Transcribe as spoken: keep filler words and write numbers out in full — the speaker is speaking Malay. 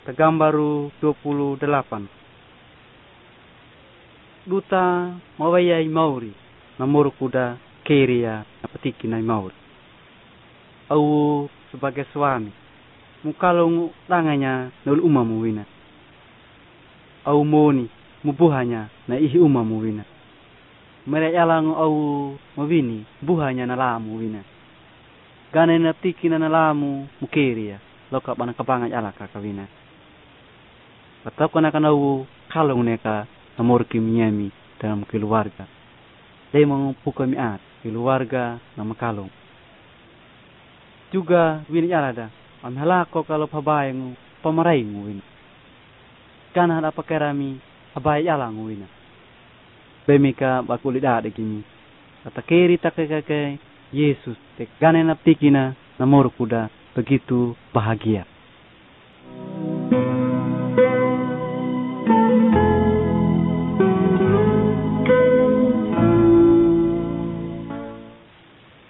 Tergambaru dua puluh delapan. Duta mawayai mauri namuru kuda keria napetiki nai mauri. Au sebagai suami mukalung tanganya nul umamu wina. Au moni mubuhanya na ihi umamu wina. Mere yalang au mawini buhanya na lamu wina. Gana napetiki na lamu mukeria loka bana kabangan alaka kawina. Tetap kena kena u kalung neka namor kimiami dalam keluarga. Dia mengumpulkan miat keluarga nama kalung. Juga wini alada amhalako kalau pabayang pamarai wini. Karena ada pakerami pabai alang wina. Bemika bakulida de kimi. Kata kiri takeke Yesus tek gana naptikina namor kuda begitu bahagia.